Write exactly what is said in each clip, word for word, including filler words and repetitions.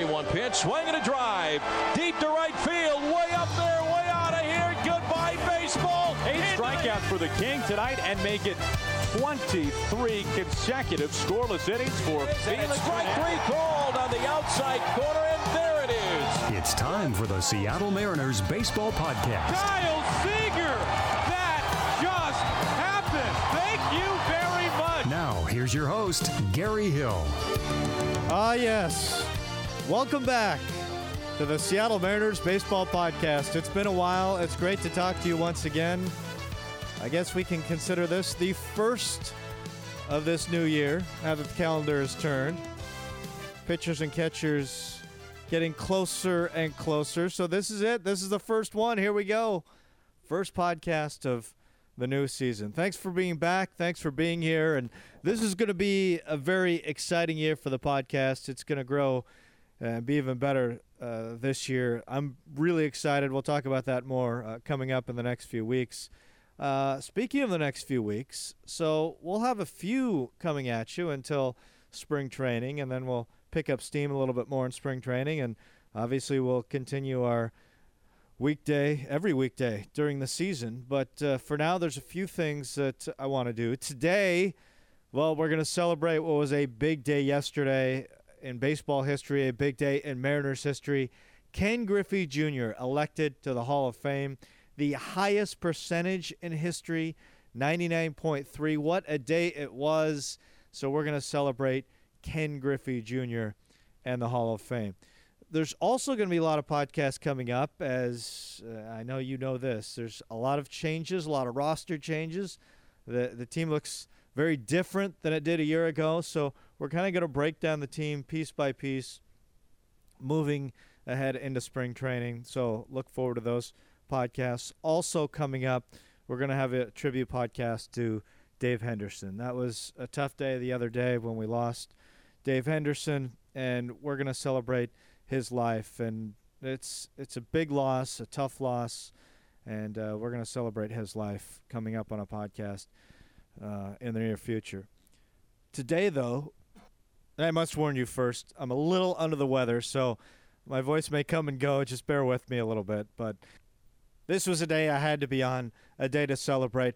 one pitch, swing and a drive, deep to right field, way up there, way out of here. Goodbye, baseball. Eight strikeouts for the King tonight and make it twenty-three consecutive scoreless innings for Felix. Strike three called on the outside corner, and there it is. It's time for the Seattle Mariners Baseball Podcast. Kyle Seager, that just happened. Thank you very much. Now, here's your host, Gary Hill. Ah, yes. Welcome back to the Seattle Mariners Baseball Podcast. It's been a while. It's great to talk to you once again. I guess we can consider this the first of this new year, now that the calendar has turned. Pitchers and catchers getting closer and closer. So this is it. This is the first one. Here we go. First podcast of the new season. Thanks for being back. Thanks for being here. And this is going to be a very exciting year for the podcast. It's going to grow and be even better uh, this year. I'm really excited. We'll talk about that more uh, coming up in the next few weeks. Uh, speaking of the next few weeks, so we'll have a few coming at you until spring training, and then we'll pick up steam a little bit more in spring training, and obviously we'll continue our weekday, every weekday during the season. But uh, for now, there's a few things that I want to do. Today, well, we're going to celebrate what was a big day yesterday in baseball history, a big day in Mariners history. Ken Griffey Junior elected to the Hall of Fame. The highest percentage in history, ninety-nine point three. What a day it was. So we're going to celebrate Ken Griffey Junior and the Hall of Fame. There's also going to be a lot of podcasts coming up, as uh, I know you know this. There's a lot of changes, a lot of roster changes. The, the team looks very different than it did a year ago. So we're kind of going to break down the team piece by piece, moving ahead into spring training. So look forward to those podcasts. Also coming up, we're going to have a tribute podcast to Dave Henderson. That was a tough day the other day when we lost Dave Henderson, and we're going to celebrate his life. And it's it's a big loss, a tough loss, and uh, we're going to celebrate his life coming up on a podcast uh, in the near future. Today, though, I must warn you first, I'm a little under the weather, so my voice may come and go. Just bear with me a little bit, but this was a day I had to be on, a day to celebrate.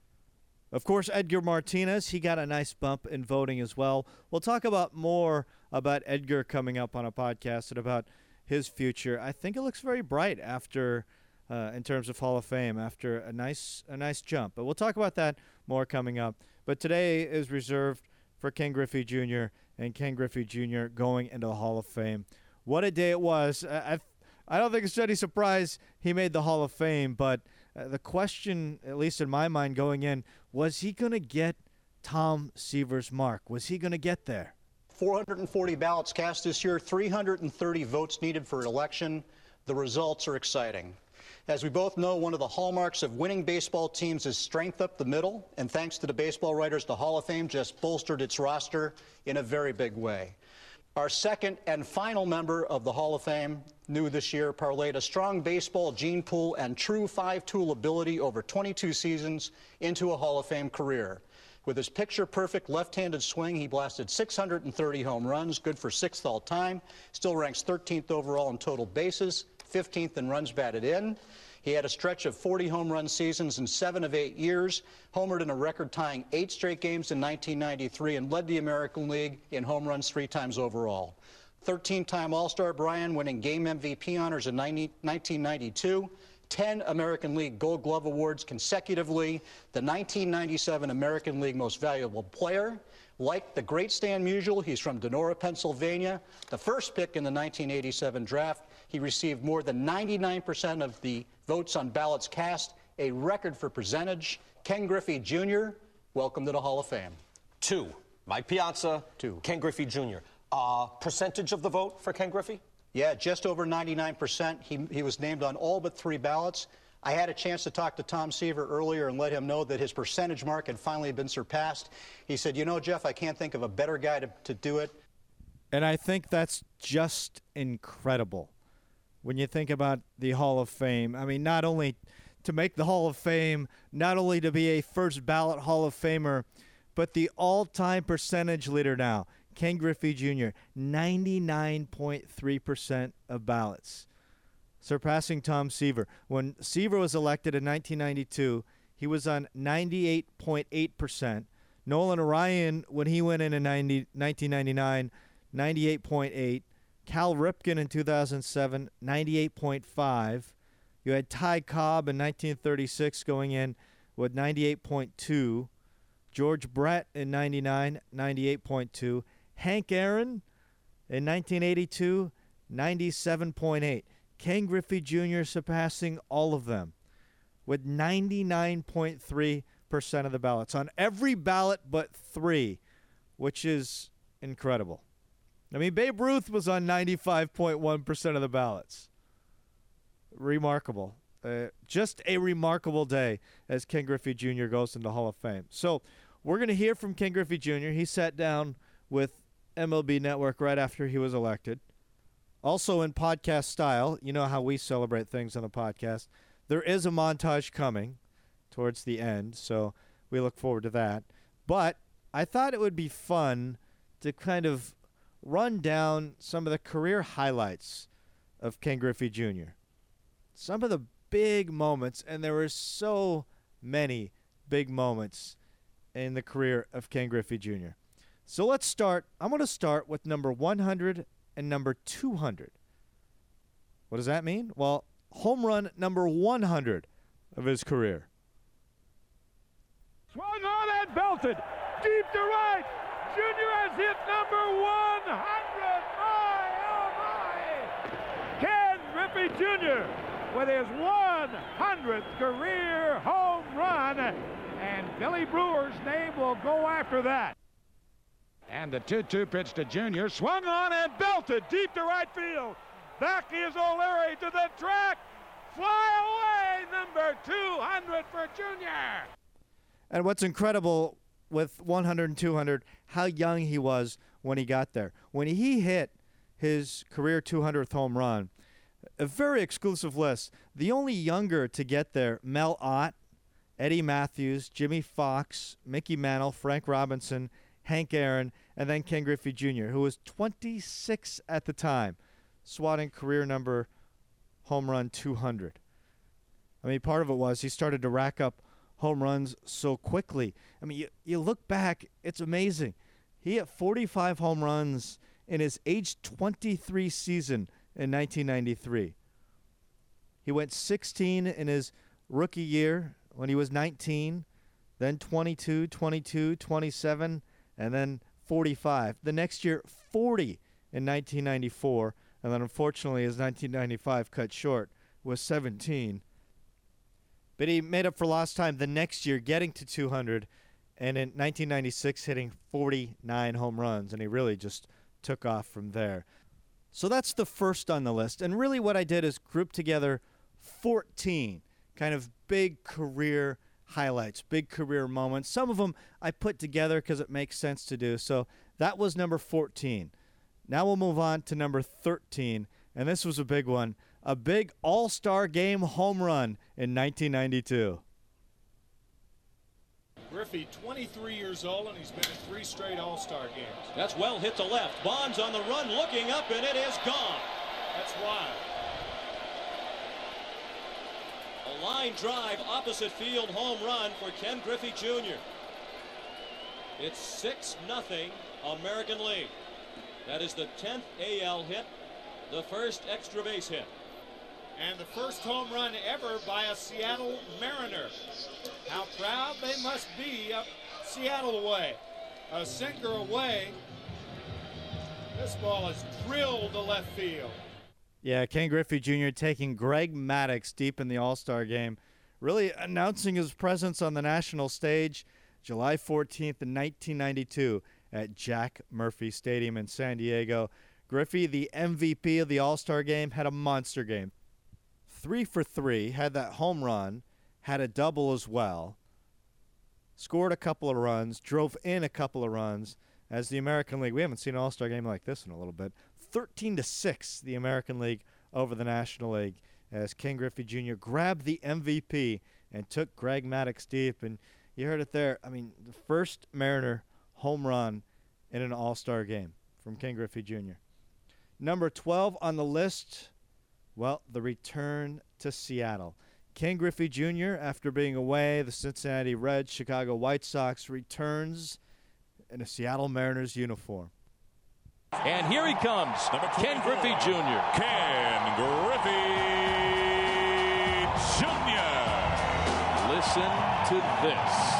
Of course, Edgar Martinez, he got a nice bump in voting as well. We'll talk about more about Edgar coming up on a podcast and about his future. I think it looks very bright after, uh, in terms of Hall of Fame, after a nice a nice jump. But we'll talk about that more coming up. But today is reserved for Ken Griffey Junior and Ken Griffey Junior going into the Hall of Fame. What a day it was. I, I I don't think it's any surprise he made the Hall of Fame, but uh, the question, at least in my mind going in, was he going to get Tom Seaver's mark? Was he going to get there? four hundred forty ballots cast this year, three hundred thirty votes needed for an election. The results are exciting. As we both know, one of the hallmarks of winning baseball teams is strength up the middle, and thanks to the baseball writers, the Hall of Fame just bolstered its roster in a very big way. Our second and final member of the Hall of Fame, new this year, parlayed a strong baseball gene pool and true five-tool ability over twenty-two seasons into a Hall of Fame career. With his picture-perfect left-handed swing, he blasted six hundred thirty home runs, good for sixth all-time, still ranks thirteenth overall in total bases, fifteenth in runs batted in. He had a stretch of forty home run seasons in seven of eight years, homered in a record-tying eight straight games in nineteen ninety-three, and led the American League in home runs three times overall. thirteen-time All-Star Brian, winning game M V P honors in nineteen ninety-two, ten American League Gold Glove Awards consecutively, the nineteen ninety-seven American League Most Valuable Player. Like the great Stan Musial, he's from Donora, Pennsylvania. The first pick in the nineteen eighty-seven draft, he received more than ninety-nine percent of the votes on ballots cast, a record for percentage. Ken Griffey Junior, welcome to the Hall of Fame. Two. Mike Piazza. Two. Ken Griffey Junior Uh, percentage of the vote for Ken Griffey? Yeah, just over ninety-nine percent. He, he was named on all but three ballots. I had a chance to talk to Tom Seaver earlier and let him know that his percentage mark had finally been surpassed. He said, you know, Jeff, I can't think of a better guy to, to do it. And I think that's just incredible when you think about the Hall of Fame. I mean, not only to make the Hall of Fame, not only to be a first ballot Hall of Famer, but the all-time percentage leader now. Ken Griffey Junior, ninety-nine point three percent of ballots, surpassing Tom Seaver. When Seaver was elected in nineteen ninety-two, he was on ninety-eight point eight percent. Nolan Ryan, when he went in in nineteen ninety-nine, ninety-eight point eight. Cal Ripken in two thousand seven, ninety-eight point five. You had Ty Cobb in nineteen thirty-six going in with ninety-eight point two. George Brett in ninety-nine, ninety-eight point two. Hank Aaron in nineteen eighty-two, ninety-seven point eight. Ken Griffey Junior surpassing all of them with ninety-nine point three percent of the ballots on every ballot but three, which is incredible. I mean, Babe Ruth was on ninety-five point one percent of the ballots. Remarkable. Uh, just a remarkable day as Ken Griffey Junior goes into Hall of Fame. So we're going to hear from Ken Griffey Junior He sat down with M L B Network right after he was elected. Also in podcast style, you know how we celebrate things on the podcast. There is a montage coming towards the end, so we look forward to that. But I thought it would be fun to kind of run down some of the career highlights of Ken Griffey Junior Some of the big moments, and there were so many big moments in the career of Ken Griffey Junior So let's start. I'm going to start with number one hundred and number two hundred. What does that mean? Well, home run number one hundred of his career. Swung on and belted. Deep to right. Junior has hit number one hundred. My, oh my. Ken Griffey Junior with his one hundredth career home run. And Billy Brewer's name will go after that. And the two two pitch to Junior. Swung on and belted deep to right field. Back is O'Leary to the track. Fly away, number two hundred for Junior. And what's incredible with one hundred and two hundred, how young he was when he got there. When he hit his career two hundredth home run, a very exclusive list. The only younger to get there, Mel Ott, Eddie Matthews, Jimmy Fox, Mickey Mantle, Frank Robinson, Hank Aaron, and then Ken Griffey Junior, who was twenty-six at the time, swatting career number home run two hundred. I mean, part of it was he started to rack up home runs so quickly. I mean, you, you look back, it's amazing. He hit forty-five home runs in his age twenty-three season in nineteen ninety-three. He went sixteen in his rookie year when he was nineteen, then twenty-two, twenty-two, twenty-seven, and then forty-five. The next year, forty in nineteen ninety-four, and then unfortunately his nineteen ninety-five cut short was seventeen. But he made up for lost time the next year, getting to two hundred, and in nineteen ninety-six hitting forty-nine home runs, and he really just took off from there. So that's the first on the list, and really what I did is group together fourteen kind of big career highlights, big career moments. Some of them I put together because it makes sense to do. So that was number fourteen. Now we'll move on to number thirteen, and this was a big one. A big All-Star Game home run in nineteen ninety-two. Griffey, twenty-three years old, and he's been in three straight All-Star games. That's well hit to left. Bonds on the run, looking up, and it is gone. That's wild. A line drive, opposite field home run for Ken Griffey Junior It's six nothing American League. That is the tenth A L hit, the first extra base hit. And the first home run ever by a Seattle Mariner. How proud they must be up Seattle way. A sinker away. This ball is drilled to left field. Yeah, Ken Griffey Junior taking Greg Maddux deep in the All-Star game, really announcing his presence on the national stage July fourteenth in nineteen ninety-two at Jack Murphy Stadium in San Diego. Griffey, the M V P of the All-Star game, had a monster game. Three for three, had that home run, had a double as well, scored a couple of runs, drove in a couple of runs. As the American League, we haven't seen an All-Star game like this in a little bit. thirteen to six, the American League over the National League, as Ken Griffey Junior grabbed the M V P and took Greg Maddux deep. And you heard it there. I mean, the first Mariner home run in an all-star game from Ken Griffey Junior Number twelve on the list, well, the return to Seattle. Ken Griffey Junior, after being away, the Cincinnati Reds, Chicago White Sox, returns in a Seattle Mariners uniform. And here he comes, Ken Griffey Junior Ken Griffey Junior Listen to this.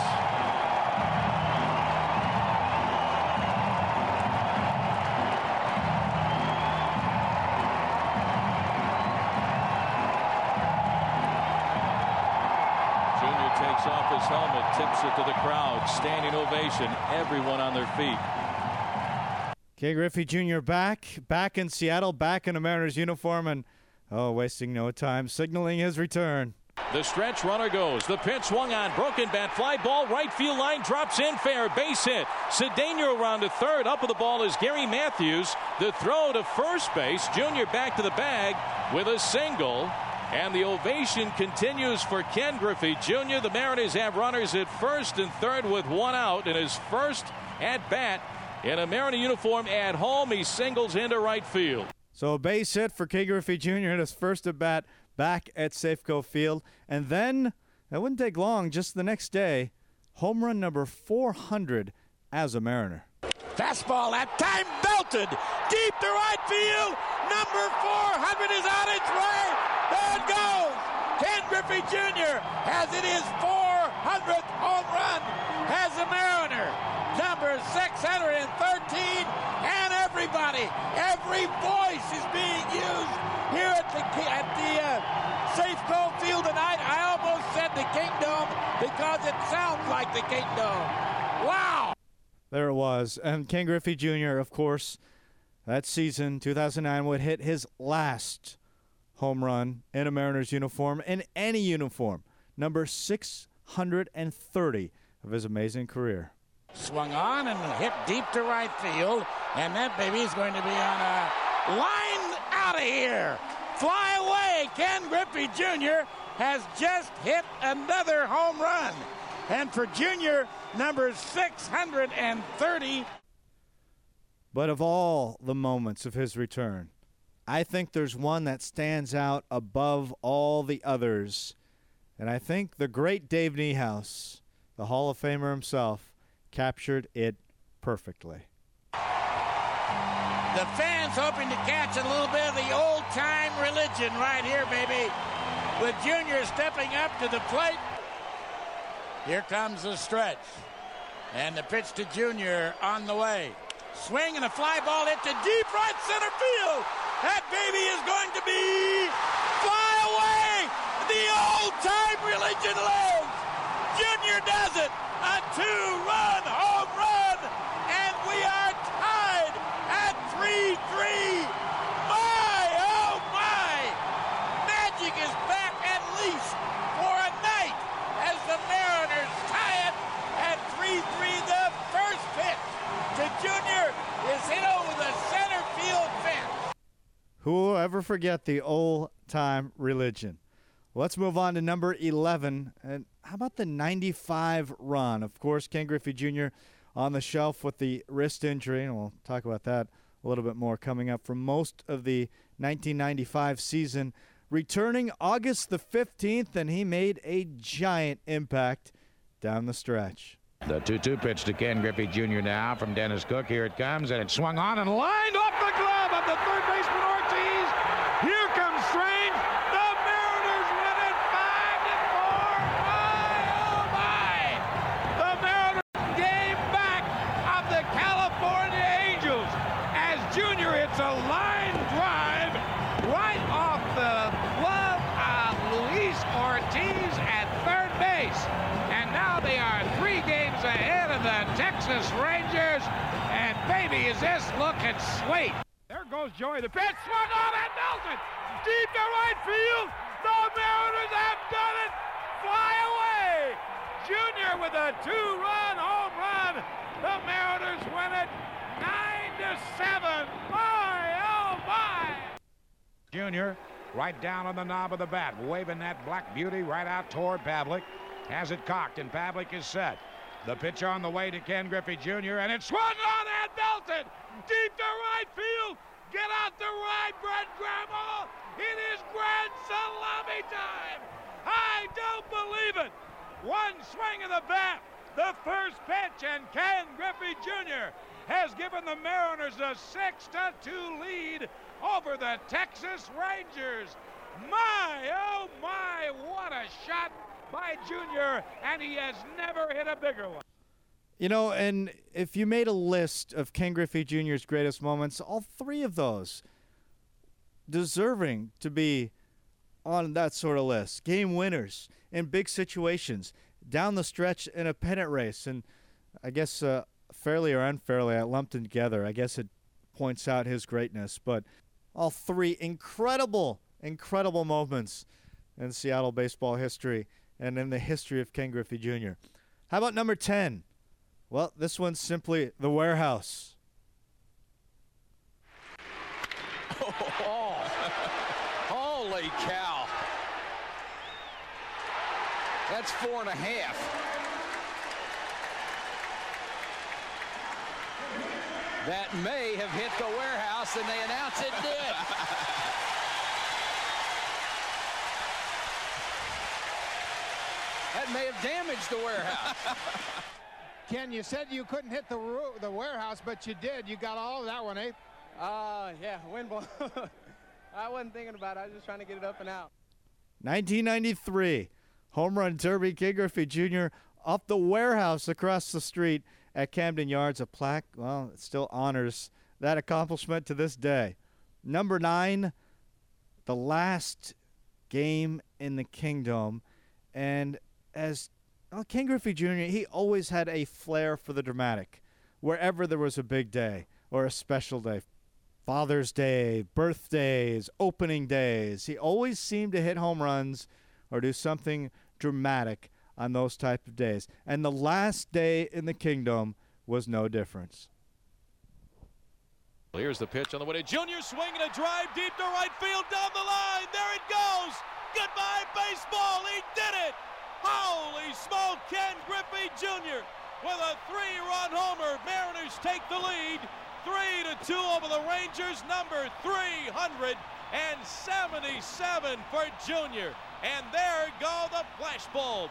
Takes off his helmet, tips it to the crowd, standing ovation, everyone on their feet. Ken Griffey Junior back, back in Seattle, back in a Mariners uniform, and, oh, wasting no time, signaling his return. The stretch runner goes. The pitch swung on. Broken bat. Fly ball. Right field line. Drops in. Fair. Base hit. Cedeno around to third. Up with the ball is Gary Matthews. The throw to first base. Junior back to the bag with a single. And the ovation continues for Ken Griffey Junior The Mariners have runners at first and third with one out in his first at-bat in a Mariner uniform at home. He singles into right field. So a base hit for Ken Griffey Junior in his first at-bat back at Safeco Field. And then, that wouldn't take long, just the next day, home run number four hundred as a Mariner. Fastball that time belted deep to right field. Number four hundred is on its way. There it goes. Ken Griffey Junior has it his four hundredth home run as a Mariner. Number six hundred thirteen, and everybody, every voice is being used here at the at the uh, Safeco Field tonight. I almost said the Kingdom because it sounds like the Kingdom. Wow. There it was. And Ken Griffey Junior, of course, that season, two thousand nine, would hit his last home run in a Mariners uniform, in any uniform, number six hundred thirty of his amazing career. Swung on and hit deep to right field, and that baby's going to be on a line out of here. Fly away. Ken Griffey Junior has just hit another home run. And for Junior, number six hundred thirty. But of all the moments of his return, I think there's one that stands out above all the others. And I think the great Dave Niehaus, the Hall of Famer himself, captured it perfectly. The fans hoping to catch a little bit of the old-time religion right here, baby. With Junior stepping up to the plate. Here comes the stretch. And the pitch to Junior on the way. Swing and a fly ball hit to deep right center field. That baby is going to be fly away. The old-time religion lives. Junior does it. A two-run home run. And we are tied at three three. My, oh my. Magic is back at least for a night as the Mariners tie it at three three. The first pitch to Junior is hit over the center field fence. Who will ever forget the old-time religion? Let's move on to number eleven. And how about the ninety-five run? Of course, Ken Griffey Junior on the shelf with the wrist injury, and we'll talk about that a little bit more coming up, for most of the nineteen ninety-five season. Returning August the fifteenth, and he made a giant impact down the stretch. The two two pitch to Ken Griffey Junior now from Dennis Cook. Here it comes, and it swung on and lined off the glove of the third baseman Ortiz. Here comes Strange. The Mariners win it five to four. My, oh my! The Mariners game back of the California Angels as Junior hits a line drive right off the glove of Luis Ortiz at third base. And now they are three games ahead of the Texas Rangers. And baby, is this looking sweet. There goes Joey. The pitch swung on at Nelson. Deep to right field. The Mariners have done it. Fly away. Junior with a two-run home run. The Mariners win it nine to seven. My, oh my. Junior right down on the knob of the bat, waving that black beauty right out toward Pavlik. Has it cocked, and Pavlik is set. The pitch on the way to Ken Griffey Junior, and it's swung on and belted deep to right field. Get out to right, Brett Grandma. It is grand salami time. I don't believe it. One swing of the bat, the first pitch, and Ken Griffey Junior has given the Mariners a six to two lead over the Texas Rangers. My, oh my, what a shot by Junior, and he has never hit a bigger one. You know, and if you made a list of Ken Griffey Junior's greatest moments, all three of those deserving to be on that sort of list. Game winners in big situations, down the stretch in a pennant race, and I guess uh, fairly or unfairly, I lumped them together. I guess it points out his greatness, but all three incredible, incredible moments in Seattle baseball history and in the history of Ken Griffey Junior How about number ten? Well, this one's simply the warehouse. Oh, holy cow. That's four and a half. That may have hit the warehouse, and they announce it did. That may have damaged the warehouse. Ken, you said you couldn't hit the roo- the warehouse, but you did. You got all of that one, eh? Uh, yeah, wind ball. I wasn't thinking about it. I was just trying to get it up and out. nineteen ninety-three, home run derby, Ken Griffey Junior off the warehouse across the street at Camden Yards. A plaque, well, it still honors that accomplishment to this day. Number nine, the last game in the Kingdome. And as well, Ken Griffey Junior, he always had a flair for the dramatic. Wherever there was a big day or a special day, Father's Day, birthdays, opening days, he always seemed to hit home runs or do something dramatic on those type of days. And the last day in the Kingdome was no difference. Here's the pitch on the way to Junior, swinging a drive deep to right field, down the line. There it goes. Goodbye, baseball. He did it. Holy smoke, Ken Griffey Junior with a three-run homer. Mariners take the lead, three to two over the Rangers. Number three hundred seventy-seven for Junior. And there go the flashbulbs.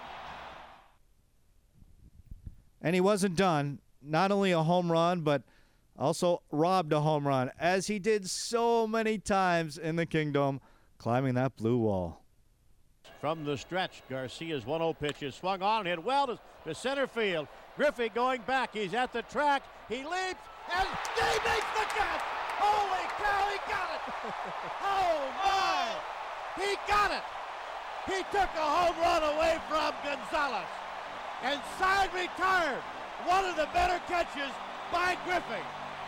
And he wasn't done. Not only a home run, but also robbed a home run, as he did so many times in the Kingdome, climbing that blue wall. From the stretch, Garcia's one oh pitch is swung on, hit well to, to center field. Griffey going back, he's at the track, he leaps, and he makes the catch! Holy cow, he got it! Oh my! He got it! He took a home run away from Gonzalez, and side retired. One of the better catches by Griffey.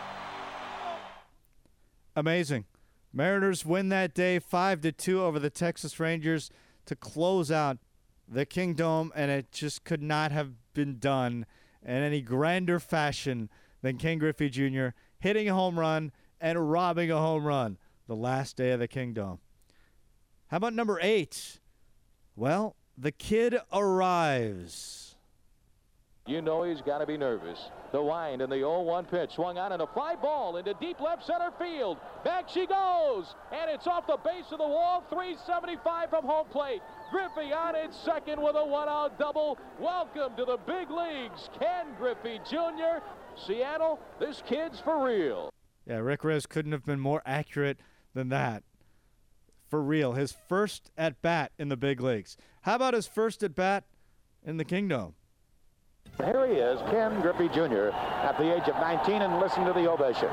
Amazing. Mariners win that day five to two over the Texas Rangers to close out the Kingdome, and it just could not have been done in any grander fashion than Ken Griffey Junior hitting a home run and robbing a home run the last day of the Kingdome. How about number eight? Well, the kid arrives. You know he's got to be nervous. The wind and the oh one pitch swung on, and a fly ball into deep left center field. Back she goes, and it's off the base of the wall. three seventy-five from home plate. Griffey on at second with a one-out double. Welcome to the big leagues, Ken Griffey Junior Seattle, this kid's for real. Yeah, Rick Rizzs couldn't have been more accurate than that. For real, his first at-bat in the big leagues. How about his first at-bat in the Kingdome? Here he is, Ken Griffey Junior at the age of nineteen, and listen to the ovation.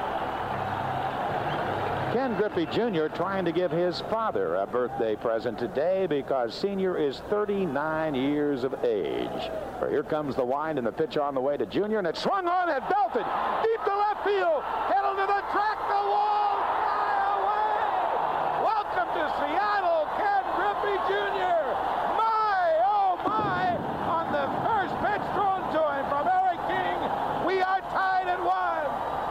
Ken Griffey Junior trying to give his father a birthday present today because Senior is thirty-nine years of age. For here comes the wind and the pitch on the way to Junior, and it swung on and belted deep to left field, headed to the track, the wall, fly away! Welcome to Seattle, Ken Griffey Junior My, oh my, on the first pitch thrown to him from Eric King, we are tied at one.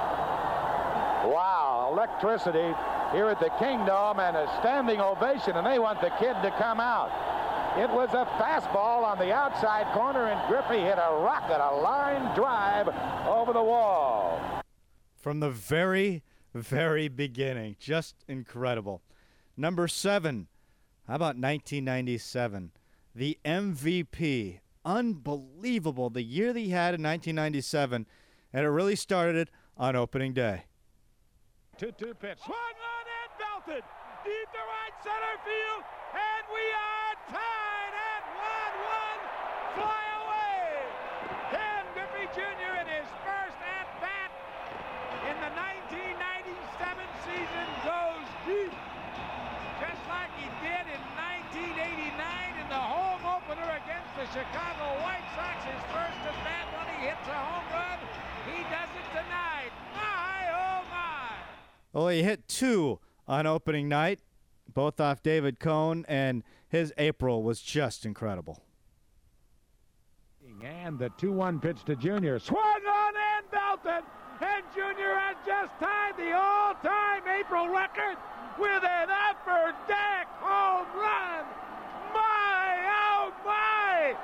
Wow, electricity here at the Kingdome, and a standing ovation, and they want the kid to come out. It was a fastball on the outside corner, and Griffey hit a rocket, a line drive over the wall. From the very, very beginning. Just incredible. Number seven. How about nineteen ninety-seven? The M V P. Unbelievable. The year that he had in nineteen ninety-seven, and it really started on opening day. two two pitch. Swung on and belted. Deep to right center field. And we are tied at one one. Fly away. Ken Griffey Junior in his first at-bat in the nineteen ninety-seven season goes deep. Just like he did in nineteen eighty-nine in the home opener against the Chicago White Sox. His first at-bat when he hits a home run. He does it tonight. My, oh my. Well, he hit two on opening night, both off David Cone, and his April was just incredible. And the two one pitch to Junior. Swung on and belted. And Junior has just tied the all-time April record with an upper deck home run. My, oh my.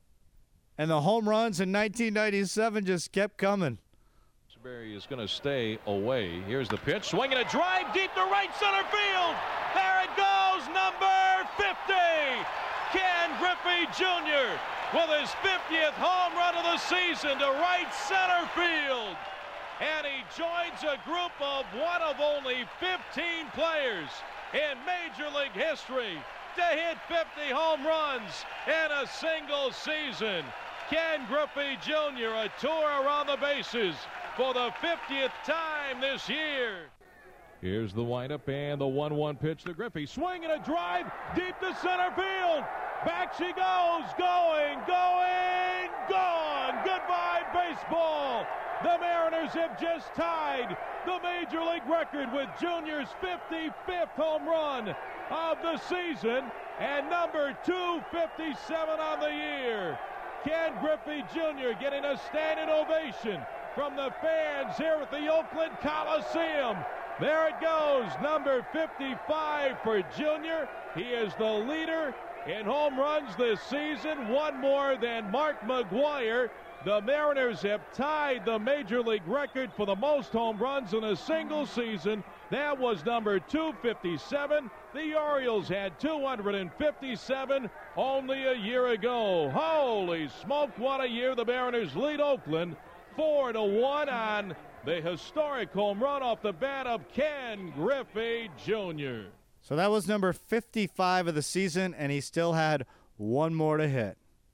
And the home runs in nineteen ninety-seven just kept coming. Barry is going to stay away. Here's the pitch. Swinging a drive deep to right center field. There it goes, number fifty. Ken Griffey Junior with his fiftieth home run of the season to right center field. And he joins a group of one of only fifteen players in Major League history to hit fifty home runs in a single season. Ken Griffey Junior, a tour around the bases for the fiftieth time this year. Here's the windup and the one one pitch to Griffey. Swinging a drive deep to center field. Back she goes. Going, going, gone. Goodbye, baseball. The Mariners have just tied the Major League record with Junior's fifty-fifth home run of the season and number two fifty-seven on the year. Ken Griffey Junior getting a standing ovation from the fans here at the Oakland Coliseum. There it goes, number fifty-five for Junior. He is the leader in home runs this season, one more than Mark McGwire. The Mariners have tied the Major League record for the most home runs in a single season. That was number two fifty-seven. The Orioles had two hundred fifty-seven only a year ago. Holy smoke, what a year. The Mariners lead Oakland four to one on the historic home run off the bat of Ken Griffey Junior So that was number fifty-five of the season, and he still had one more to hit.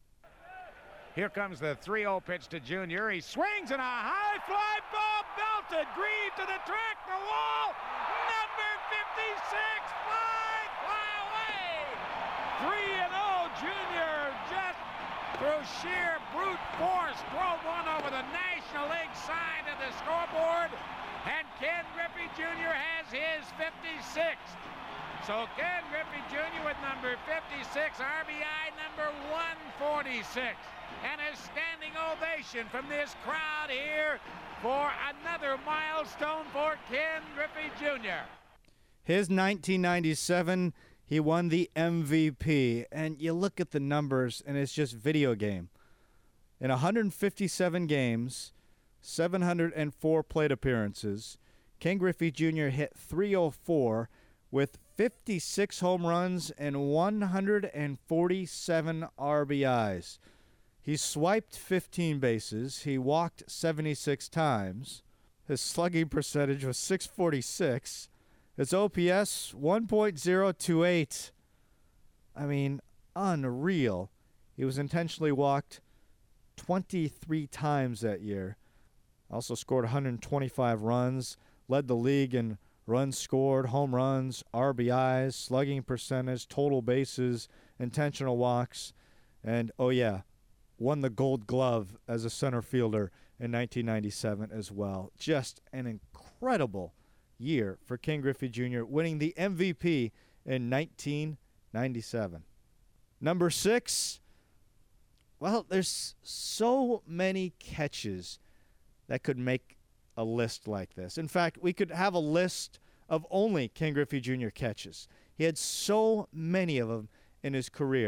Here comes the three oh pitch to Junior. He swings and a high fly ball belted. Grieve to the track, the wall. Number fifty-six, fly, fly away. three and oh, Junior just through sheer brute force drove one over the National League side of the scoreboard. And Ken Griffey Junior has his fifty-sixth. So Ken Griffey Junior with number fifty-six, R B I number one forty-six. And a standing ovation from this crowd here for another milestone for Ken Griffey Junior His nineteen ninety-seven, he won the M V P. And you look at the numbers, and it's just video game. In one hundred fifty-seven games, seven hundred four plate appearances, Ken Griffey Junior hit three oh four with fifty-six home runs and one hundred forty-seven R B Is. He swiped fifteen bases. He walked seventy-six times. His slugging percentage was six forty-six. His O P S, one point oh two eight. I mean, unreal. He was intentionally walked twenty-three times that year. Also scored one hundred twenty-five runs. Led the league in runs scored, home runs, R B Is, slugging percentage, total bases, intentional walks. And, oh yeah, won the Gold Glove as a center fielder in nineteen ninety-seven as well. Just an incredible year for Ken Griffey Junior, winning the M V P in nineteen ninety-seven. Number six, well, there's so many catches that could make a list like this. In fact, we could have a list of only Ken Griffey Junior catches. He had so many of them in his career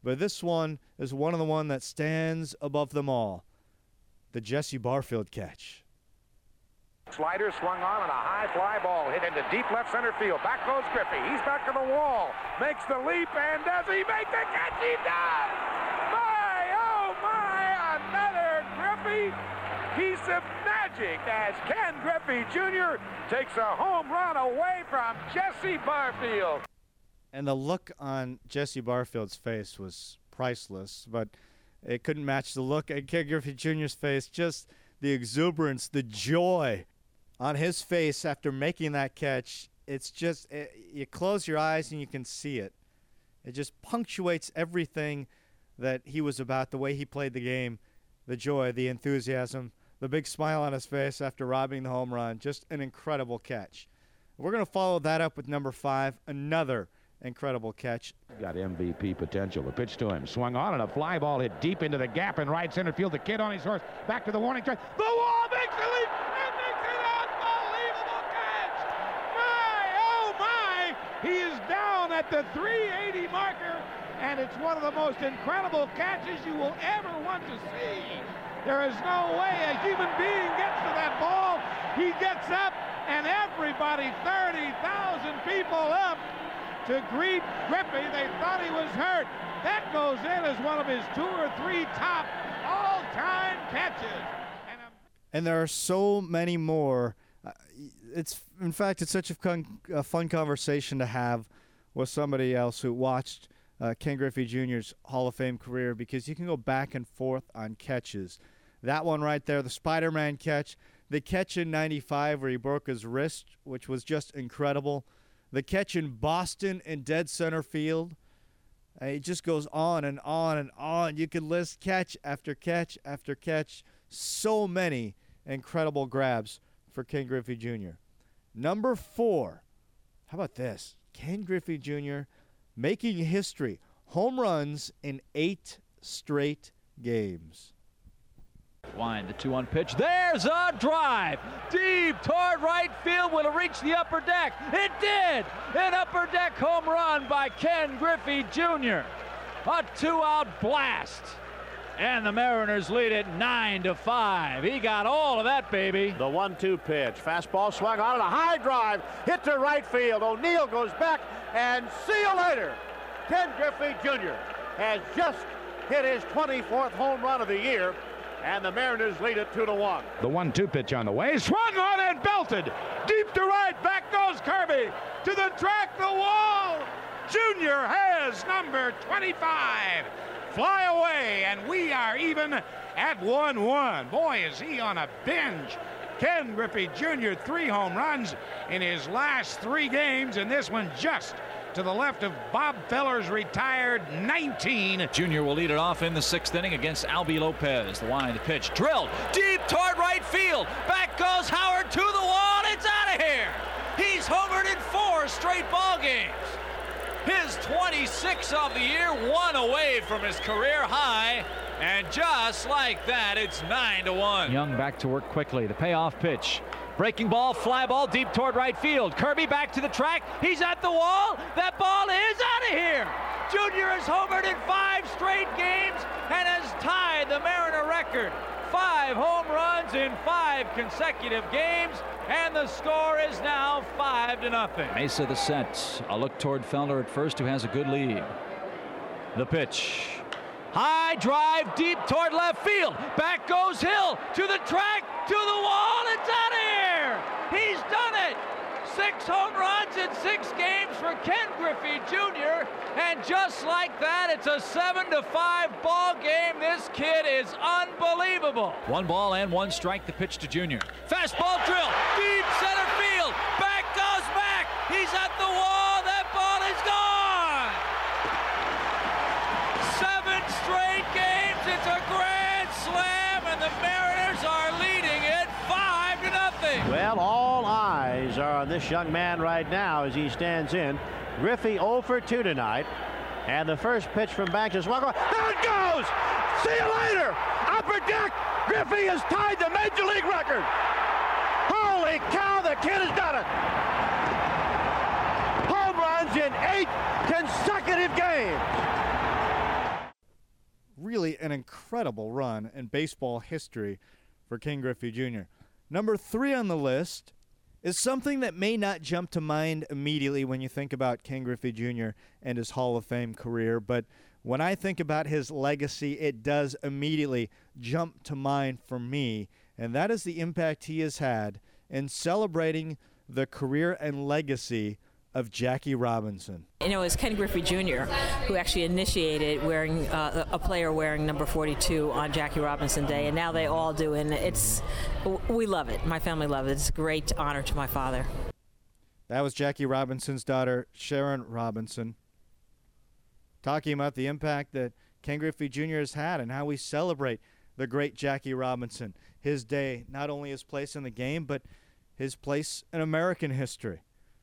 But this one is one of the one that stands above them all. The Jesse Barfield catch. Slider swung on and a high fly ball hit into deep left center field. Back goes Griffey. He's back to the wall. Makes the leap, and does he make the catch? He does! My, oh my, another Griffey piece of magic as Ken Griffey Junior takes a home run away from Jesse Barfield. And the look on Jesse Barfield's face was priceless, but it couldn't match the look at Ken Griffey Junior's face. Just the exuberance, the joy on his face after making that catch. It's just, it, you close your eyes and you can see it. It just punctuates everything that he was about, the way he played the game, the joy, the enthusiasm, the big smile on his face after robbing the home run. Just an incredible catch. We're going to follow that up with number five, another incredible catch. Got M V P potential. The pitch to him. Swung on and a fly ball hit deep into the gap in right center field. The kid on his horse. Back to the warning track. The wall makes the leap and makes an unbelievable catch. My, oh my. He is down at the three eighty marker, and it's one of the most incredible catches you will ever want to see. There is no way a human being gets to that ball. He gets up, and everybody, thirty thousand people up to greet Griffey. They thought he was hurt. That goes in as one of his two or three top all-time catches. And, and there are so many more. Uh, it's in fact, it's such a fun, a fun conversation to have with somebody else who watched uh, Ken Griffey Junior's Hall of Fame career, because you can go back and forth on catches. That one right there, the Spider-Man catch, the catch in ninety-five where he broke his wrist, which was just incredible. The catch in Boston in dead center field. Uh, it just goes on and on and on. You could list catch after catch after catch. So many incredible grabs for Ken Griffey Junior Number four. How about this? Ken Griffey Junior making history. Home runs in eight straight games. Wind, the two one pitch. There's a drive. Deep toward right field. Will it reach the upper deck? It did. An upper deck home run by Ken Griffey Junior A two-out blast. And the Mariners lead it nine to five. He got all of that, baby. The one two pitch. Fastball swung on and a high drive. Hit to right field. O'Neill goes back, and see you later. Ken Griffey Junior has just hit his twenty-fourth home run of the year. And the Mariners lead it two to one. The one two pitch on the way. Swung on and belted. Deep to right. Back goes Kirby. To the track, the wall. Junior has number twenty-five. Fly away, and we are even at one one. Boy, is he on a binge. Ken Griffey Junior, three home runs in his last three games, and this one just to the left of Bob Feller's retired nineteen. Junior will lead it off in the sixth inning against Albie Lopez. The wind, the pitch, drilled deep toward right field. Back goes Howard to the wall. It's out of here. He's homered in four straight ball games. His twenty-sixth of the year, one away from his career high. And just like that, it's nine to one. Young back to work quickly. The payoff pitch. Breaking ball, fly ball deep toward right field. Kirby back to the track. He's at the wall. That ball is out of here. Junior has homered in five straight games and has tied the Mariner record. Five home runs in five consecutive games, and the score is now five to nothing. Mesa the set. A look toward Felder at first, who has a good lead. The pitch. High drive deep toward left field. Back goes Hill to the track, to the wall. It's out of here. He's done it. Six home runs in six games for Ken Griffey Junior And just like that, it's a seven to five ball game. This kid is unbelievable. One ball and one strike. The pitch to Junior. Fastball drill. Deep center field. Back goes back. He's at the wall. That ball is gone. Seven straight games. It's a grand slam, and the Mariners are leading it five to nothing. Well, all eyes are on this young man right now as he stands in. Griffey oh for two tonight. And the first pitch from Banks is walk. There it goes! See you later! Upper deck! Griffey has tied the Major League record! Holy cow, the kid has done it! Home runs in eight consecutive games! incredible run in baseball history for Ken Griffey Junior Number three on the list is something that may not jump to mind immediately when you think about Ken Griffey Junior and his Hall of Fame career, but when I think about his legacy, it does immediately jump to mind for me, and that is the impact he has had in celebrating the career and legacy of Jackie Robinson. You know, it was Ken Griffey Junior who actually initiated wearing uh, a player wearing number forty-two on Jackie Robinson Day, and now they all do, and it's we love it. My family loves it. It's a great honor to my father. That was Jackie Robinson's daughter, Sharon Robinson, talking about the impact that Ken Griffey Junior has had and how we celebrate the great Jackie Robinson, his day, not only his place in the game, but his place in American history.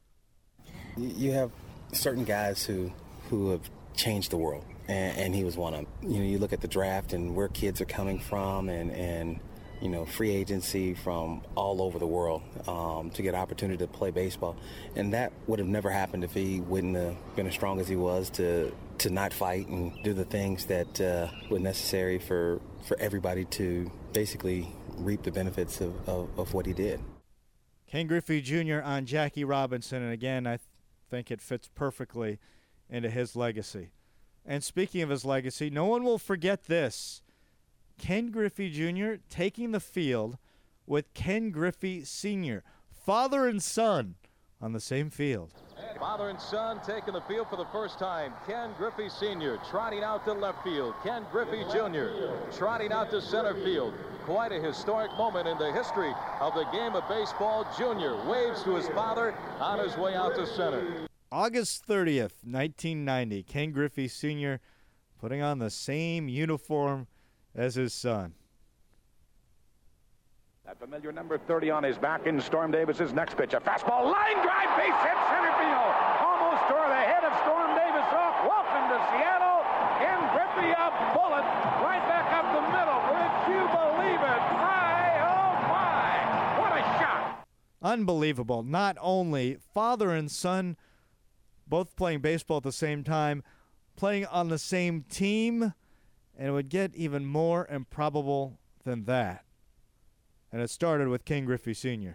You have certain guys who who have changed the world, and, and he was one of them. You know, you look at the draft and where kids are coming from, and, and you know, free agency from all over the world um, to get opportunity to play baseball, and that would have never happened if he wouldn't have been as strong as he was to to not fight and do the things that uh, were necessary for for everybody to basically reap the benefits of, of, of what he did. Ken Griffey Junior on Jackie Robinson, and again, I th- think it fits perfectly into his legacy. And speaking of his legacy, no one will forget this. Ken Griffey Junior taking the field with Ken Griffey Senior, father and son, on the same field. Father and son taking the field for the first time. Ken Griffey Senior trotting out to left field. Ken Griffey Junior trotting out to center field. Quite a historic moment in the history of the game of baseball. Junior waves to his father on his way out to center. August thirtieth, nineteen ninety, Ken Griffey Senior putting on the same uniform as his son. That familiar number thirty on his back in Storm Davis's next pitch. A fastball, line drive, base hit, center field. Almost tore the head of Storm Davis off. Welcome to Seattle. Ken Griffey, a bullet right back up the middle. Would you believe it? My, oh my, what a shot. Unbelievable. Not only father and son both playing baseball at the same time, playing on the same team, and it would get even more improbable than that. And it started with Ken Griffey Senior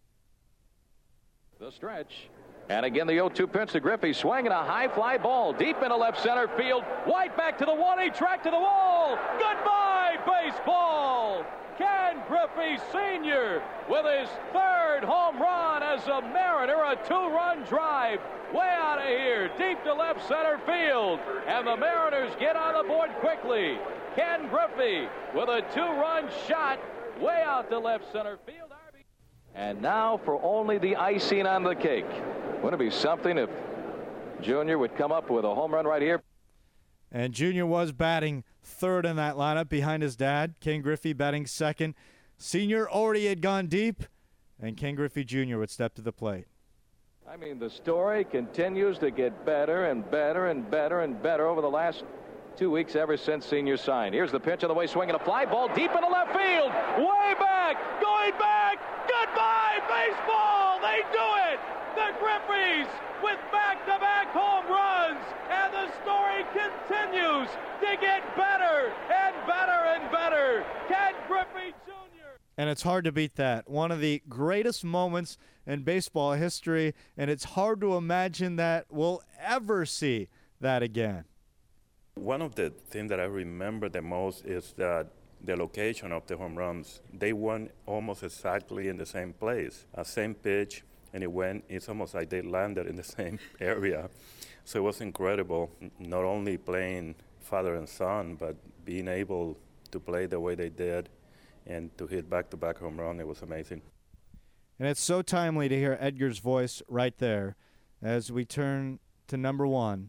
The stretch. And again, the oh two pitch to Griffey, swinging a high fly ball deep into left center field. White back to the one, he tracked to the wall. Goodbye, baseball. Ken Griffey Senior with his third home run as a Mariner, a two-run drive way out of here, deep to left center field. And the Mariners get on the board quickly. Ken Griffey with a two-run shot way out to left center field. And now for only the icing on the cake. Wouldn't it be something if Junior would come up with a home run right here? And Junior was batting third in that lineup behind his dad. Ken Griffey batting second. Senior already had gone deep, and Ken Griffey Junior would step to the plate. I mean, the story continues to get better and better and better and better over the last two weeks ever since Senior signed. Here's the pitch on the way, swinging a fly ball deep into left field. Way back, going back. Goodbye, baseball. They do it. The Griffeys with back-to-back home runs. And the story continues to get better and better and better. Ken Griffey Junior And it's hard to beat that. One of the greatest moments in baseball history, and it's hard to imagine that we'll ever see that again. One of the things that I remember the most is that the location of the home runs. They went almost exactly in the same place, a same pitch, and it went, it's almost like they landed in the same area. So it was incredible, not only playing father and son, but being able to play the way they did and to hit back-to-back home run. It was amazing. And it's so timely to hear Edgar's voice right there as we turn to number one.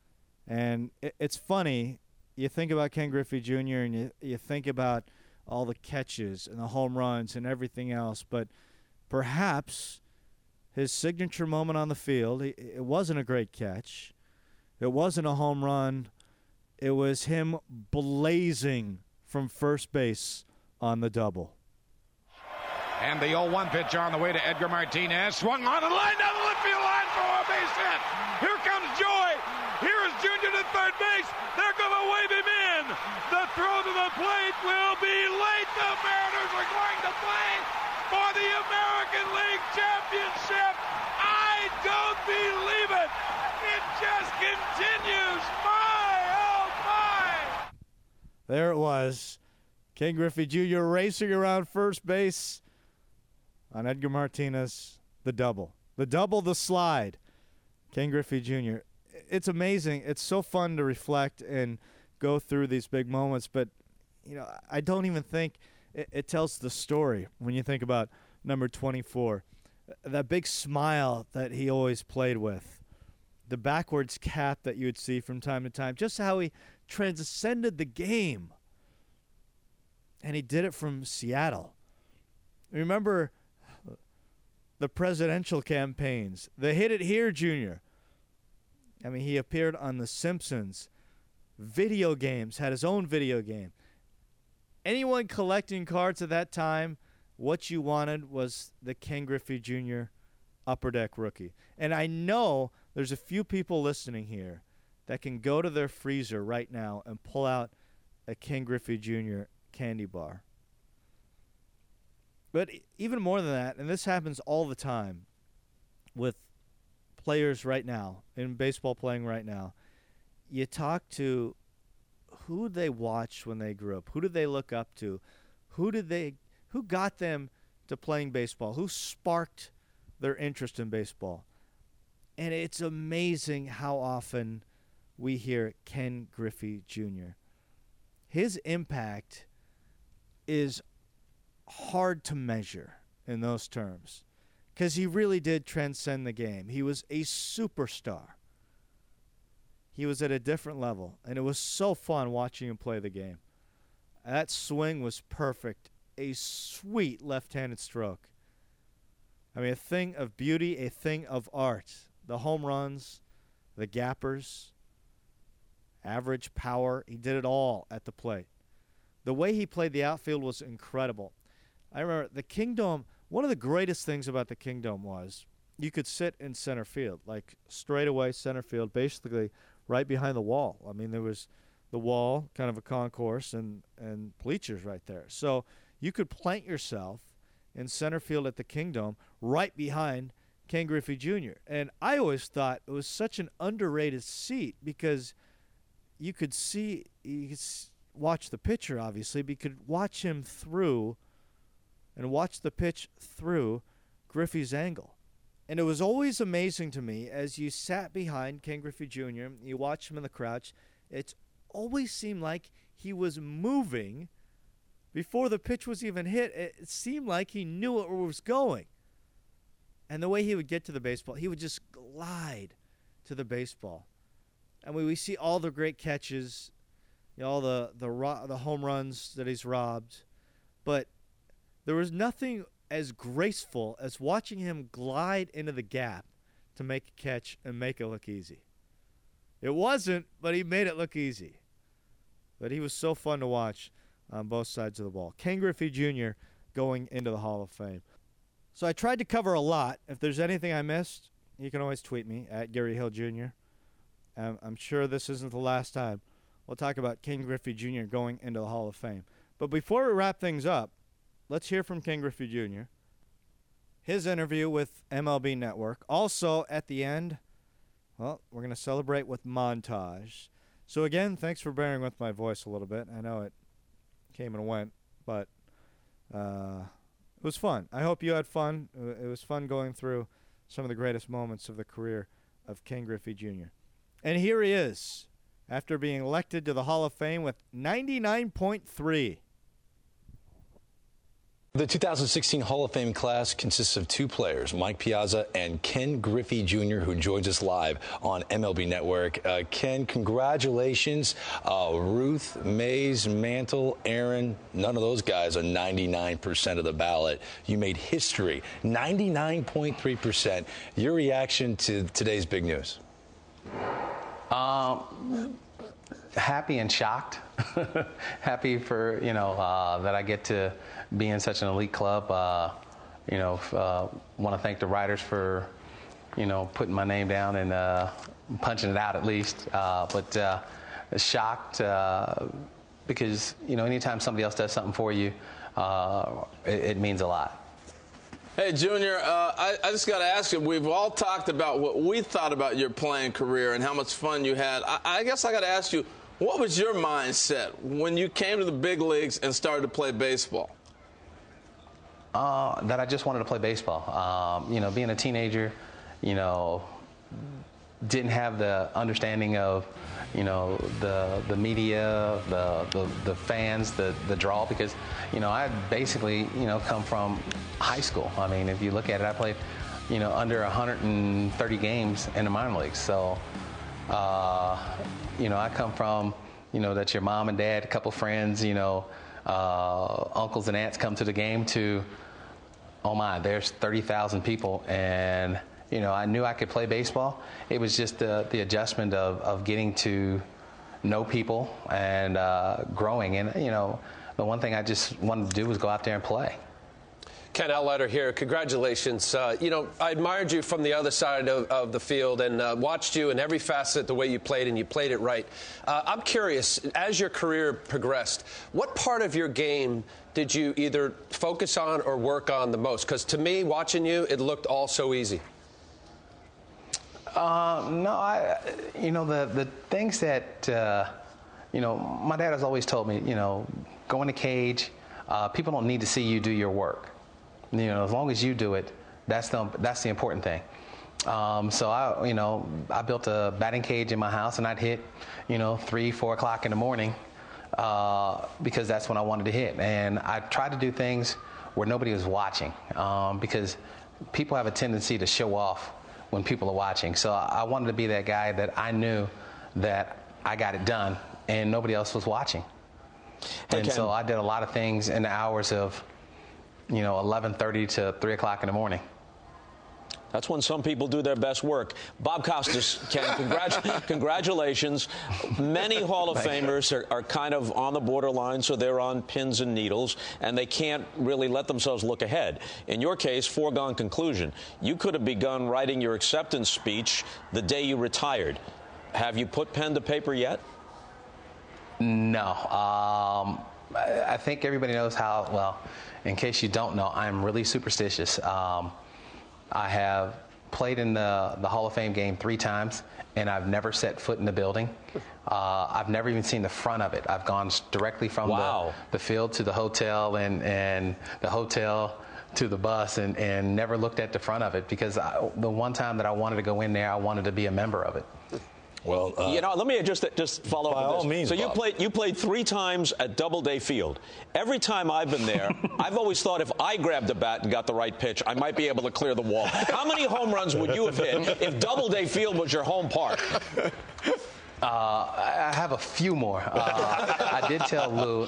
And it's funny, you think about Ken Griffey Junior and you, you think about all the catches and the home runs and everything else, but perhaps his signature moment on the field, it wasn't a great catch. It wasn't a home run. It was him blazing from first base on the double. And the oh one pitch on the way to Edgar Martinez. Swung on and lined down the left field line for a base hit. Here comes Joy. Here is Junior to third base. They're going to wave him in. The throw to the They're going to play for the American League Championship. I don't believe it. It just continues. My, oh, my. There it was. Ken Griffey Junior racing around first base on Edgar Martinez, the double. The double, the slide. Ken Griffey Junior It's amazing. It's so fun to reflect and go through these big moments, but you know, I don't even think it, it tells the story when you think about number twenty-four. That big smile that he always played with. The backwards cap that you would see from time to time. Just how he transcended the game. And he did it from Seattle. Remember the presidential campaigns. The Hit It Here Junior I mean, he appeared on The Simpsons. Video games, had his own video game. Anyone collecting cards at that time, what you wanted was the Ken Griffey Junior Upper Deck rookie. And I know there's a few people listening here that can go to their freezer right now and pull out a Ken Griffey Junior candy bar. But even more than that, and this happens all the time with players right now, in baseball playing right now, you talk to who they watched when they grew up. Who did they look up to? Who did they, who got them to playing baseball? Who sparked their interest in baseball? And it's amazing how often we hear Ken Griffey Junior His impact is hard to measure in those terms because he really did transcend the game. He was a superstar. He was at a different level, and it was so fun watching him play the game. That swing was perfect. A sweet left-handed stroke. I mean, a thing of beauty, a thing of art. The home runs, the gappers, average power. He did it all at the plate. The way he played the outfield was incredible. I remember the Kingdome, one of the greatest things about the Kingdome was you could sit in center field, like straight away center field, basically right behind the wall. I mean, there was the wall, kind of a concourse, and, and bleachers right there. So you could plant yourself in center field at the Kingdome right behind Ken Griffey Junior And I always thought it was such an underrated seat because you could see, you could watch the pitcher, obviously, but you could watch him through and watch the pitch through Griffey's angle. And it was always amazing to me as you sat behind Ken Griffey Junior, you watch him in the crouch, it always seemed like he was moving before the pitch was even hit. It seemed like he knew where it was going. And the way he would get to the baseball, he would just glide to the baseball. And we, we see all the great catches, you know, all the, the, ro- the home runs that he's robbed. But there was nothing as graceful as watching him glide into the gap to make a catch and make it look easy. It wasn't, but he made it look easy. But he was so fun to watch on both sides of the ball. Ken Griffey Junior going into the Hall of Fame. So I tried to cover a lot. If there's anything I missed, you can always tweet me at Gary Hill Junior Um, I'm sure this isn't the last time we'll talk about Ken Griffey Junior going into the Hall of Fame. But before we wrap things up, let's hear from Ken Griffey Junior His interview with M L B Network. Also, at the end, well, we're going to celebrate with montage. So, again, thanks for bearing with my voice a little bit. I know it came and went, but uh, it was fun. I hope you had fun. It was fun going through some of the greatest moments of the career of Ken Griffey Junior And here he is, after being elected to the Hall of Fame with ninety-nine point three. The two thousand sixteen Hall of Fame class consists of two players, Mike Piazza and Ken Griffey Junior, who joins us live on M L B Network. Uh, Ken, congratulations. Uh, Ruth, Mays, Mantle, Aaron, none of those guys are ninety-nine percent of the ballot. You made history, ninety-nine point three percent. Your reaction to today's big news? Um, happy and shocked. Happy for, you know, uh, that I get to be in such an elite club. Uh, you know, uh, want to thank the writers for, you know, putting my name down and uh, punching it out at least. Uh, but uh, shocked uh, because, you know, anytime somebody else does something for you, uh, it, it means a lot. Hey, Junior, uh, I, I just got to ask you, we've all talked about what we thought about your playing career and how much fun you had. I, I guess I got to ask you, what was your mindset when you came to the big leagues and started to play baseball? Uh, that I just wanted to play baseball. Um, you know, being a teenager, you know, didn't have the understanding of, you know, the the media, the the, the fans, the, the draw, because, you know, I had basically, you know, come from high school. I mean, if you look at it, I played, you know, under one hundred thirty games in the minor leagues. So, uh, you know, I come from, you know, that your mom and dad, a couple friends, you know, uh, uncles and aunts come to the game to, oh my, there's thirty thousand people, and you know, I knew I could play baseball. It was just the, the adjustment of, of getting to know people and uh, growing. And, you know, the one thing I just wanted to do was go out there and play. Ken Outlander here. Congratulations. Uh, you know, I admired you from the other side of, of the field and uh, watched you in every facet the way you played, and you played it right. Uh, I'm curious, as your career progressed, what part of your game did you either focus on or work on the most? Because to me, watching you, it looked all so easy. Uh, no, I, you know, the, the things that, uh, you know, my dad has always told me, you know, go in the cage. Uh, people don't need to see you do your work. You know, as long as you do it, that's the, that's the important thing. Um, so, I, you know, I built a batting cage in my house, and I'd hit, you know, three, four o'clock in the morning uh, because that's when I wanted to hit. And I tried to do things where nobody was watching um, because people have a tendency to show off when people are watching. So I wanted to be that guy that I knew that I got it done and nobody else was watching. Hey, and Ken. so I did a lot of things in the hours of, you know, eleven thirty to three o'clock in the morning. That's when some people do their best work. Bob Costas, Ken, congratu- congratulations. Many Hall of Famers are, are kind of on the borderline, so they're on pins and needles, and they can't really let themselves look ahead. In your case, foregone conclusion. You could have begun writing your acceptance speech the day you retired. Have you put pen to paper yet? No. Um, I, I think everybody knows how, well, in case you don't know, I'm really superstitious. Um, I have played in the, the Hall of Fame game three times, and I've never set foot in the building. Uh, I've never even seen the front of it. I've gone directly from wow. the, the field to the hotel and, and the hotel to the bus and, and never looked at the front of it because I, the one time that I wanted to go in there, I wanted to be a member of it. Well, uh, you know, let me just just follow up by with this. all means, so you Bob. played you played three times at Doubleday Field. Every time I've been there, I've always thought if I grabbed the bat and got the right pitch, I might be able to clear the wall. How many home runs would you have hit if Doubleday Field was your home park? Uh, I have a few more. Uh, I did tell Lou.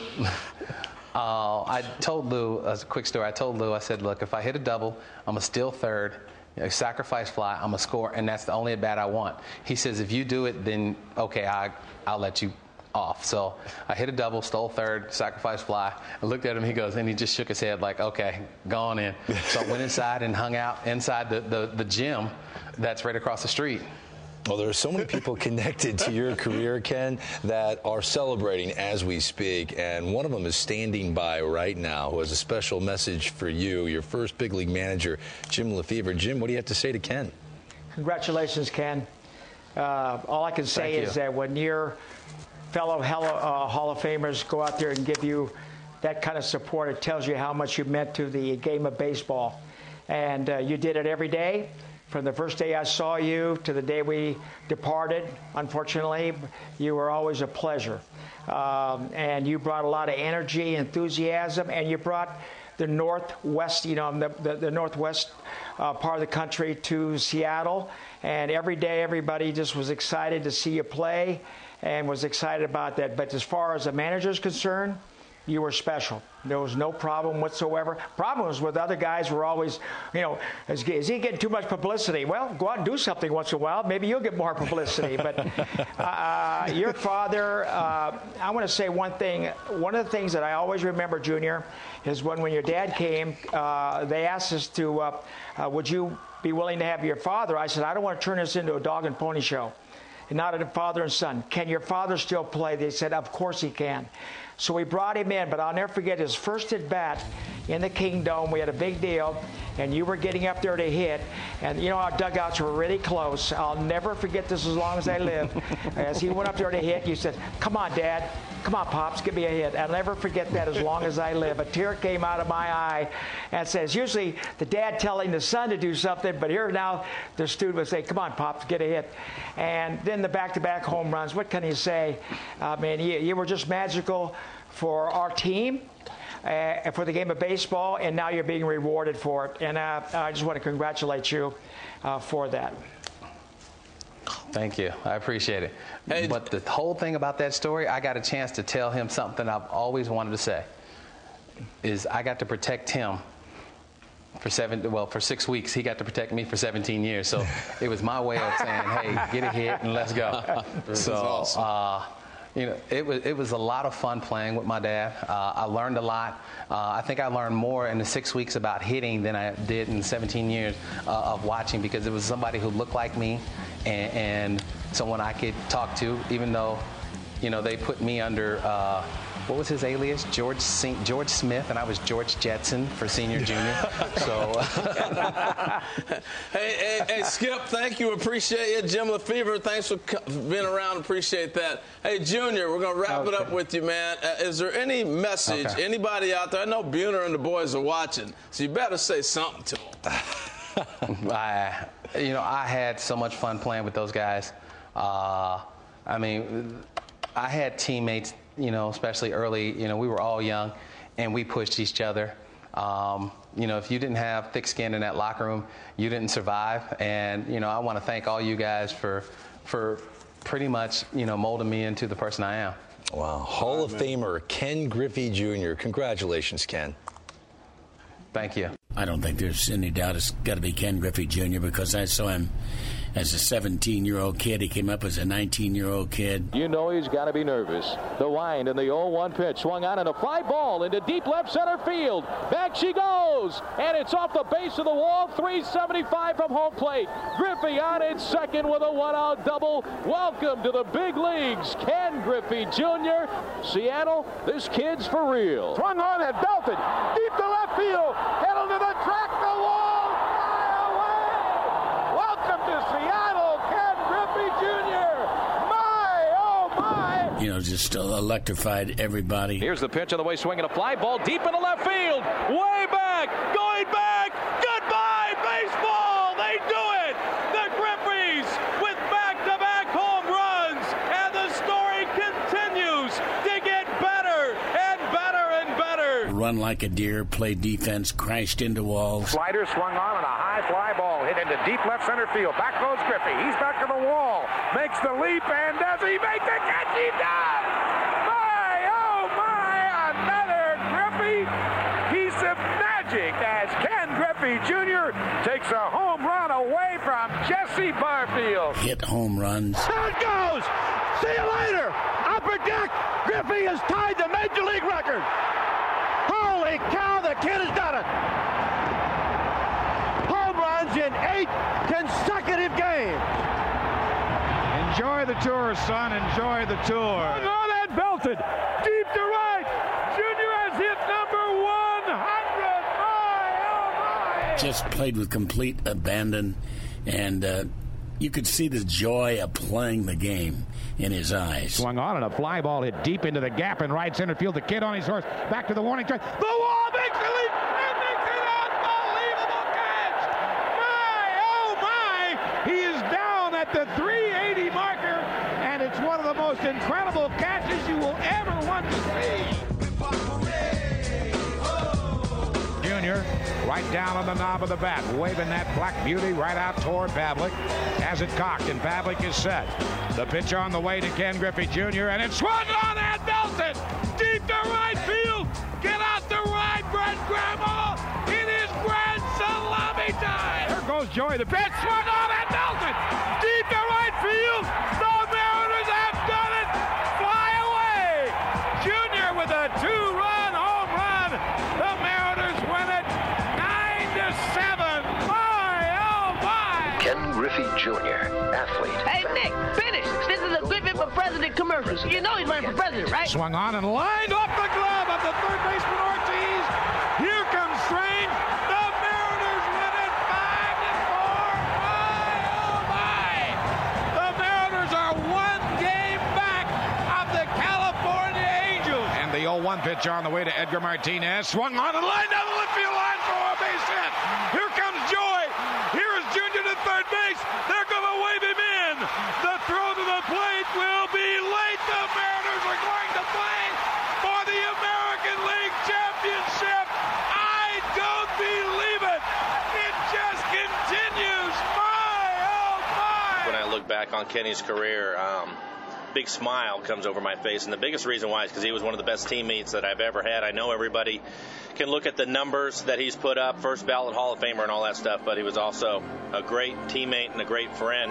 Uh, I told Lou, as a quick story, I told Lou, I said, look, if I hit a double, I'm going to steal third, a sacrifice fly, I'm going to score, and that's the only at bat I want. He says, if you do it, then, okay, I, I'll let you off. So I hit a double, stole third, sacrifice fly. I looked at him, he goes, and he just shook his head like, okay, go on in. So I went inside and hung out inside the, the, the gym that's right across the street. Well, there are so many people connected to your career, Ken, that are celebrating as we speak, and one of them is standing by right now who has a special message for you, your first big league manager, Jim Lefebvre. Jim, what do you have to say to Ken? Congratulations, Ken. Uh, all I can say Thank is you. that when your fellow Hall of, uh, Hall of Famers go out there and give you that kind of support, it tells you how much you meant to the game of baseball. And uh, you did it every day. From the first day I saw you to the day we departed, unfortunately, you were always a pleasure. Um, and you brought a lot of energy, enthusiasm, and you brought the Northwest, you know, the, the, the Northwest uh, part of the country to Seattle. And every day, everybody just was excited to see you play and was excited about that. But as far as the manager is concerned, you were special. There was no problem whatsoever. Problems with other guys were always, you know, is, is he getting too much publicity? Well, go out and do something once in a while. Maybe you'll get more publicity. But uh, your father, uh, I want to say one thing. One of the things that I always remember, Junior, is when, when your dad came, uh, they asked us to, uh, uh, would you be willing to have your father? I said, I don't want to turn this into a dog and pony show. not a father and son. Can your father still play? They said, of course he can. So we brought him in, but I'll never forget his first at bat in the Kingdome. We had a big deal, and you were getting up there to hit, and you know our dugouts were really close. I'll never forget this as long as I live. As he went up there to hit, you said, come on, Dad. Come on, Pops, give me a hit. I'll never forget that as long as I live. A tear came out of my eye and says, usually the dad telling the son to do something, but here now the student would say, come on, Pops, get a hit. And then the back-to-back home runs. What can you say? I mean, you, you were just magical for our team, uh, for the game of baseball, and now you're being rewarded for it. And uh, I just want to congratulate you uh, for that. Thank you. I appreciate it. Hey, but the whole thing about that story, I got a chance to tell him something I've always wanted to say, is I got to protect him for seven, well, for six weeks. He got to protect me for seventeen years. So it was my way of saying, hey, get a hit and let's go. So, awesome. uh, you know, it was it was a lot of fun playing with my dad. Uh, I learned a lot. Uh, I think I learned more in the six weeks about hitting than I did in seventeen years uh, of watching, because it was somebody who looked like me and, and someone I could talk to, even though, you know, they put me under, uh, what was his alias? George Saint George Smith, and I was George Jetson for senior, junior. So, hey, hey, hey, Skip, thank you, appreciate you. Jim Lefevre, thanks for being around, appreciate that. Hey, Junior, we're gonna wrap okay. it up with you, man. Uh, is there any message, okay. anybody out there? I know Buhner and the boys are watching, so you better say something to them. I, you know, I had so much fun playing with those guys. Uh, I mean, I had teammates, you know, especially early, you know, we were all young and we pushed each other. Um, you know, if you didn't have thick skin in that locker room, you didn't survive. And, you know, I want to thank all you guys for, for pretty much, you know, molding me into the person I am. Wow. Hall of Famer Ken Griffey Junior Congratulations, Ken. Thank you. I don't think there's any doubt it's got to be Ken Griffey Junior because I saw him as a seventeen-year-old kid. He came up as a nineteen-year-old kid. You know he's got to be nervous. The wind and the oh one pitch swung on and a fly ball into deep left center field. Back she goes, and it's off the base of the wall. three seventy-five from home plate. Griffey on in second with a one-out double. Welcome to the big leagues, Ken Griffey Junior Seattle, this kid's for real. Swung on and belted deep to left field. Headed to the track, the wall. Welcome to Seattle, Ken Griffey Junior My, oh my. You know, just electrified everybody. Here's the pitch on the way, swinging a fly ball deep into left field. Way back, going back. Goodbye, baseball. They do it. The Griffeys with back-to-back home runs. And the story continues to get better and better and better. Run like a deer, play defense, crashed into walls. Slider swung on and a high fly ball hit into deep left center field. Back goes Griffey. He's back to the wall. Makes the leap, and does he make the catch? He does! My, oh my, another Griffey piece of magic as Ken Griffey Junior takes a home run away from Jesse Barfield. Hit home runs. There it goes! See you later! Upper deck! Griffey has tied the Major League record! Holy cow, the kid has done it! Home runs in eight consecutive games. Enjoy the tour, son. Enjoy the tour. Oh, that belted deep to right. Junior has hit number one hundred. My, oh, my. Just played with complete abandon, and uh, you could see the joy of playing the game in his eyes. Swung on and a fly ball hit deep into the gap in right center field. The kid on his horse back to the warning track. The wall makes the leap and makes it unbelievable catch. My, oh my! He is down at the three eighty marker, and it's one of the most incredible catches you will ever want to see. Junior, right down on the knob of the bat, waving that black beauty right out toward Pavlik. Has it cocked, and Pavlik is set. The pitch on the way to Ken Griffey Junior, and it swung on and belted deep to right field. Get out the ride, Brett Grandma. It is grand salami time. There goes Joey. The pitch swung on and belted deep to right field. The Mariners have done it. Fly away. Junior with a two-run home run. The Mariners win it nine to seven. My, oh, my. Ken Griffey Junior, athlete. Hey, Nick, finish. This is a Griffey for President commercial. You know he's running for president, right? Swung on and lined off the glove of the third baseman Ortiz. Here comes Strange. The Mariners win it five to four. My, oh my! The Mariners are one game back of the California Angels. And the oh one pitch on the way to Edgar Martinez. Swung on and lined down the left field line for a base hit. Here comes Joy. Here is Junior to third base. They're going to wave him in. The throw to the plate will be late. The Mariners are going to play for the American League Championship. I don't believe it. It just continues. My, oh my. When I look back on Kenny's career, um, big smile comes over my face. And the biggest reason why is because he was one of the best teammates that I've ever had. I know everybody can look at the numbers that he's put up, first ballot Hall of Famer and all that stuff, but he was also a great teammate and a great friend.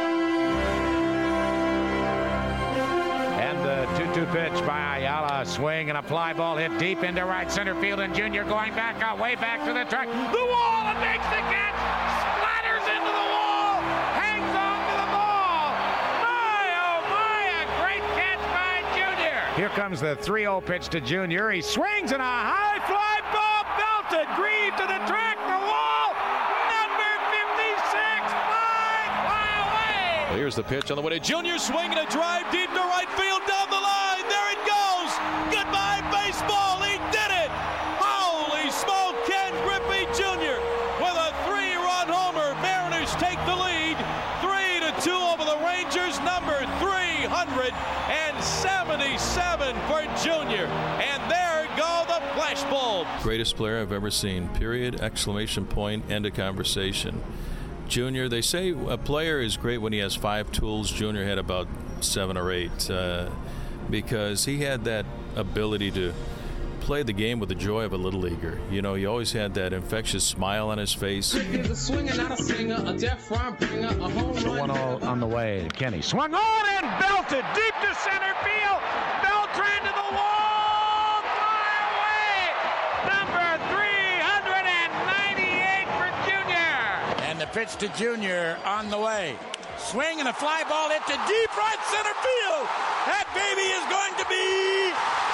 And the two two pitch by Ayala, swing and a fly ball hit deep into right center field, and Junior going back out, way back to the track, the wall, and makes the catch, splatters into the wall, hangs on to the ball. My, oh my, a great catch by Junior. Here comes the three oh pitch to Junior. He swings and a high fly ball belted, Grieve to the track, the wall, number fifty-six, fly, fly away. Well, here's the pitch on the way to Junior, swinging a drive deep to right field, down the line. There it goes. Goodbye, baseball. He did it. Holy smoke, Ken Griffey Junior with a three-run homer. Mariners take the lead, three to two over the Rangers. Number three hundred seventy-seven for Junior. And there go the flashbulb. Greatest player I've ever seen. Period. Exclamation point. End of conversation. Junior, they say a player is great when he has five tools. Junior had about seven or eight uh, because he had that ability to play the game with the joy of a little leaguer. You know, he always had that infectious smile on his face. He's a swinger, not a singer, a deaf rhyme bringer, a home run. The one all on the way. Kenny swung on and belted deep to center field. Beltran to the wall. Fly away. Number three hundred ninety-eight for Junior. And the pitch to Junior on the way. Swing and a fly ball hit to deep right center field. That baby is going to be